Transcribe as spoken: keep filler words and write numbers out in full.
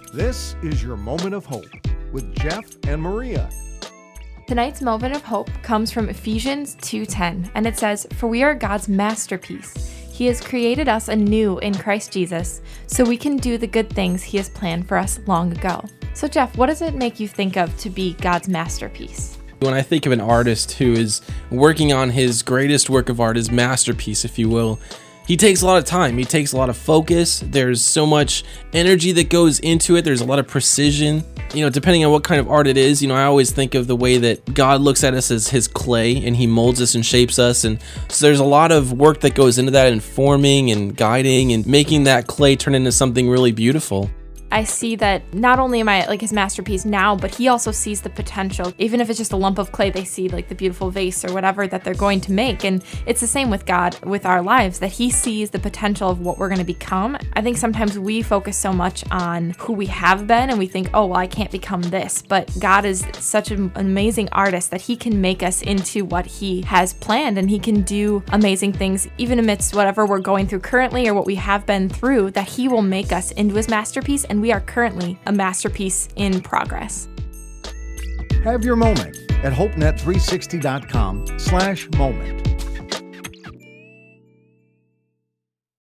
This is your Moment of Hope with Jeff and Maria. Tonight's Moment of Hope comes from Ephesians two ten, and it says, "For we are God's masterpiece. He has created us anew in Christ Jesus, so we can do the good things He has planned for us long ago." So Jeff, what does it make you think of to be God's masterpiece? When I think of an artist who is working on his greatest work of art, his masterpiece, if you will, he takes a lot of time. He takes a lot of focus. There's so much energy that goes into it. There's a lot of precision. You know, depending on what kind of art it is, you know, I always think of the way that God looks at us as His clay and He molds us and shapes us. And so there's a lot of work that goes into that, in forming and guiding and making that clay turn into something really beautiful. I see that not only am I like His masterpiece now, but He also sees the potential. Even if it's just a lump of clay, they see like the beautiful vase or whatever that they're going to make. And it's the same with God, with our lives, that He sees the potential of what we're going to become. I think sometimes we focus so much on who we have been and we think, oh, well, I can't become this. But God is such an amazing artist that He can make us into what He has planned, and He can do amazing things even amidst whatever we're going through currently or what we have been through, that He will make us into His masterpiece. And we are currently a masterpiece in progress. Have your moment at hopenet three sixty dot com slash moment.